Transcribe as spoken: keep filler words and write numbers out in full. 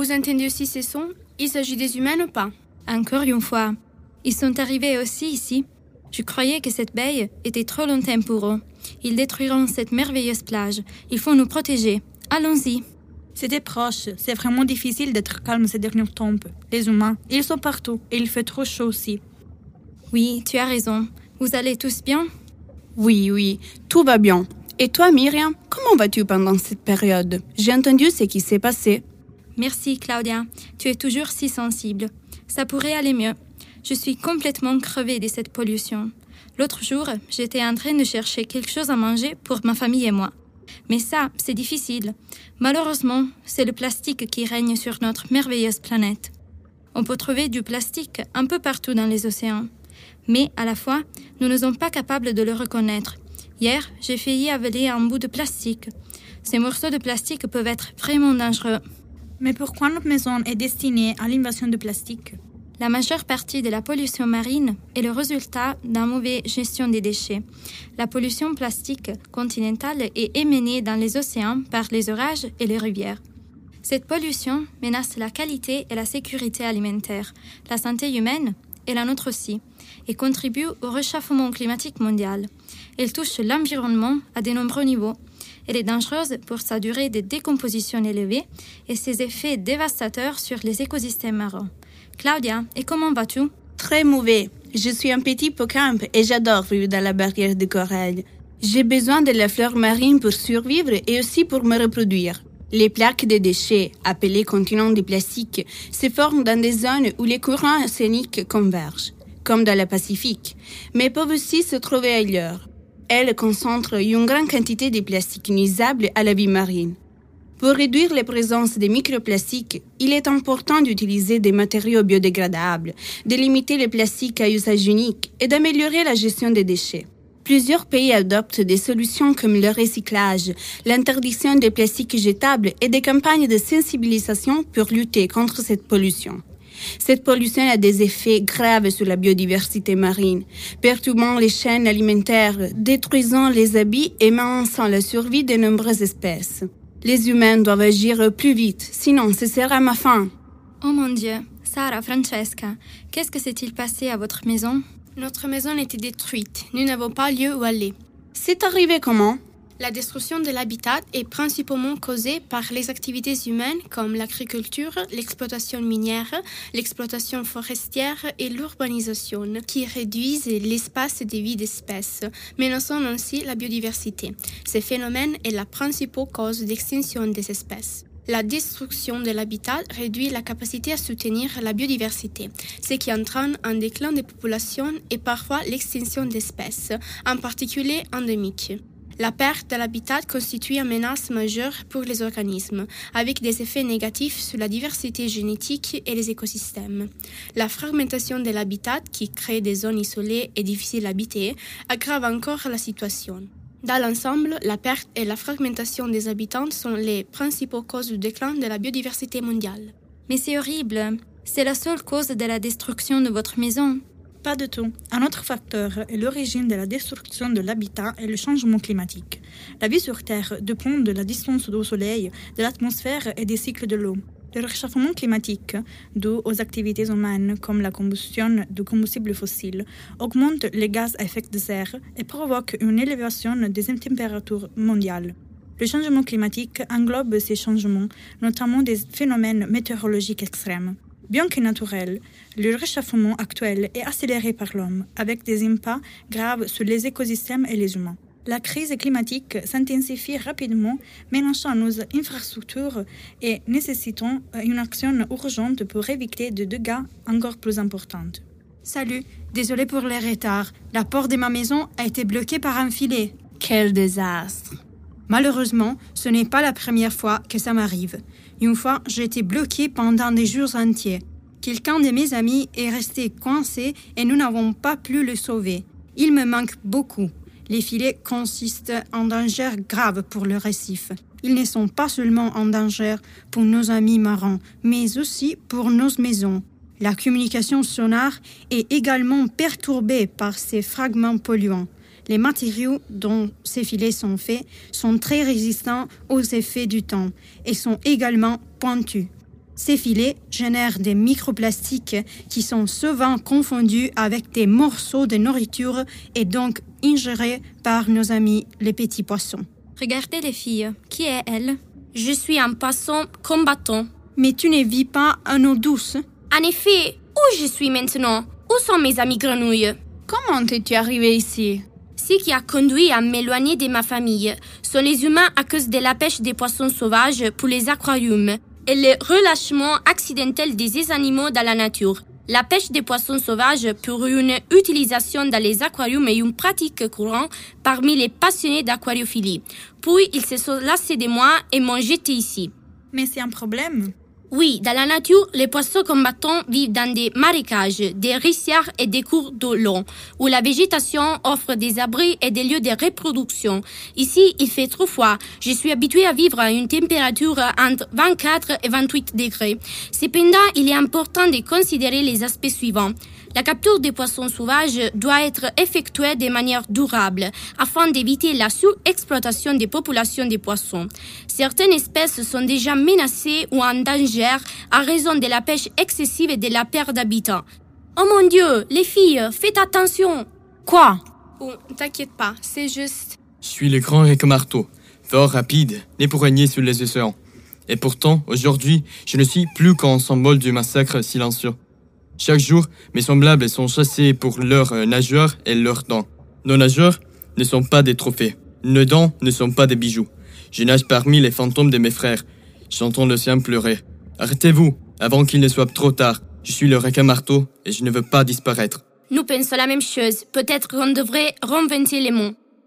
Vous entendez aussi ces sons? Il s'agit des humains ou pas? Encore une fois, ils sont arrivés aussi ici. Je croyais que cette baie était trop lointaine pour eux. Ils détruiront cette merveilleuse plage. Il faut nous protéger. Allons-y. C'était proche. C'est vraiment difficile d'être calme ces derniers temps. Les humains, ils sont partout et il fait trop chaud aussi. Oui, tu as raison. Vous allez tous bien? Oui, oui, tout va bien. Et toi, Myriam, comment vas-tu pendant cette période? J'ai entendu ce qui s'est passé. Merci, Claudia. Tu es toujours si sensible. Ça pourrait aller mieux. Je suis complètement crevée de cette pollution. L'autre jour, j'étais en train de chercher quelque chose à manger pour ma famille et moi. Mais ça, c'est difficile. Malheureusement, c'est le plastique qui règne sur notre merveilleuse planète. On peut trouver du plastique un peu partout dans les océans. Mais à la fois, nous ne sommes pas capables de le reconnaître. Hier, j'ai failli avaler un bout de plastique. Ces morceaux de plastique peuvent être vraiment dangereux. Mais pourquoi notre maison est destinée à l'invasion de plastique? La majeure partie de la pollution marine est le résultat d'une mauvaise gestion des déchets. La pollution plastique continentale est émenée dans les océans par les orages et les rivières. Cette pollution menace la qualité et la sécurité alimentaire, la santé humaine et la nôtre aussi, et contribue au réchauffement climatique mondial. Elle touche l'environnement à de nombreux niveaux. Elle est dangereuse pour sa durée de décomposition élevée et ses effets dévastateurs sur les écosystèmes marins. Claudia, et comment vas-tu? Très mauvais. Je suis un petit hippocampe et j'adore vivre dans la barrière de corail. J'ai besoin de la flore marine pour survivre et aussi pour me reproduire. Les plaques de déchets, appelées continents de plastique, se forment dans des zones où les courants océaniques convergent, comme dans le Pacifique, mais peuvent aussi se trouver ailleurs. Elles concentrent une grande quantité de plastique nuisible à la vie marine. Pour réduire la présence des microplastiques, il est important d'utiliser des matériaux biodégradables, de limiter les plastiques à usage unique et d'améliorer la gestion des déchets. Plusieurs pays adoptent des solutions comme le recyclage, l'interdiction des plastiques jetables et des campagnes de sensibilisation pour lutter contre cette pollution. Cette pollution a des effets graves sur la biodiversité marine, perturbant les chaînes alimentaires, détruisant les habits et menaçant la survie de nombreuses espèces. Les humains doivent agir plus vite, sinon ce sera ma fin. Oh mon Dieu, Sarah, Francesca, qu'est-ce que s'est-il passé à votre maison? Notre maison était détruite. Nous n'avons pas lieu où aller. C'est arrivé comment? La destruction de l'habitat est principalement causée par les activités humaines comme l'agriculture, l'exploitation minière, l'exploitation forestière et l'urbanisation, qui réduisent l'espace de vie d'espèces, menaçant ainsi la biodiversité. Ce phénomène est la principale cause d'extinction des espèces. La destruction de l'habitat réduit la capacité à soutenir la biodiversité, ce qui entraîne un déclin des populations et parfois l'extinction d'espèces, en particulier endémiques. La perte de l'habitat constitue une menace majeure pour les organismes, avec des effets négatifs sur la diversité génétique et les écosystèmes. La fragmentation de l'habitat, qui crée des zones isolées et difficiles à habiter, aggrave encore la situation. Dans l'ensemble, la perte et la fragmentation des habitants sont les principales causes du déclin de la biodiversité mondiale. Mais c'est horrible. C'est la seule cause de la destruction de votre maison. Pas du tout. Un autre facteur est l'origine de la destruction de l'habitat et le changement climatique. La vie sur Terre dépend de la distance au Soleil, de l'atmosphère et des cycles de l'eau. Le réchauffement climatique, dû aux activités humaines comme la combustion de combustibles fossiles, augmente les gaz à effet de serre et provoque une élévation des températures mondiales. Le changement climatique englobe ces changements, notamment des phénomènes météorologiques extrêmes. Bien que naturel, le réchauffement actuel est accéléré par l'homme, avec des impacts graves sur les écosystèmes et les humains. La crise climatique s'intensifie rapidement, menaçant nos infrastructures et nécessitant une action urgente pour éviter des dégâts encore plus importants. Salut, désolé pour le retard. La porte de ma maison a été bloquée par un filet. Quel désastre! Malheureusement, ce n'est pas la première fois que ça m'arrive. Une fois, j'ai été bloquée pendant des jours entiers. Quelqu'un de mes amis est resté coincé et nous n'avons pas pu le sauver. Il me manque beaucoup. Les filets consistent en danger grave pour le récif. Ils ne sont pas seulement en danger pour nos amis marins, mais aussi pour nos maisons. La communication sonore est également perturbée par ces fragments polluants. Les matériaux dont ces filets sont faits sont très résistants aux effets du temps et sont également pointus. Ces filets génèrent des microplastiques qui sont souvent confondus avec des morceaux de nourriture et donc ingérés par nos amis les petits poissons. Regardez les filles, qui est elle? Je suis un poisson combattant. Mais tu ne vis pas en eau douce? En effet, où je suis maintenant? Où sont mes amis grenouilles? Comment es-tu arrivé ici? Ce qui a conduit à m'éloigner de ma famille sont les humains à cause de la pêche des poissons sauvages pour les aquariums et le relâchement accidentel des animaux dans la nature. La pêche des poissons sauvages pour une utilisation dans les aquariums est une pratique courante parmi les passionnés d'aquariophilie. Puis ils se sont lassés de moi et m'ont jeté ici. Mais c'est un problème. Oui, dans la nature, les poissons combattants vivent dans des marécages, des rizières et des cours d'eau longs, où la végétation offre des abris et des lieux de reproduction. Ici, il fait trop froid. Je suis habituée à vivre à une température entre vingt-quatre et vingt-huit degrés. Cependant, il est important de considérer les aspects suivants. La capture des poissons sauvages doit être effectuée de manière durable afin d'éviter la surexploitation des populations de poissons. Certaines espèces sont déjà menacées ou en danger à raison de la pêche excessive et de la perte d'habitat. Oh mon Dieu, les filles, faites attention! Quoi? Oh, t'inquiète pas, c'est juste... Je suis le grand Requin-Marteau, fort rapide, né pour régner sur les océans. Et pourtant, aujourd'hui, je ne suis plus qu'un symbole du massacre silencieux. Chaque jour, mes semblables sont chassés pour leurs nageurs et leurs dents. Nos nageurs ne sont pas des trophées. Nos dents ne sont pas des bijoux. Je nage parmi les fantômes de mes frères. J'entends l'océan pleurer. Arrêtez-vous, avant qu'il ne soit trop tard. Je suis le Requin-Marteau et je ne veux pas disparaître. Nous pensons la même chose. Peut-être qu'on devrait réinventer les mots.